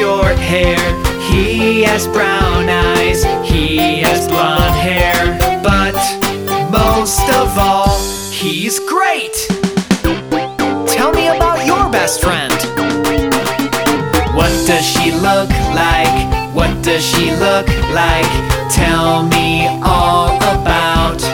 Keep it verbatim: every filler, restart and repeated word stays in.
short hair. He has brown eyes, he has blonde hair. But most of all, he's great! Tell me about your best friend. What does she look like? What does she look like? Tell me all about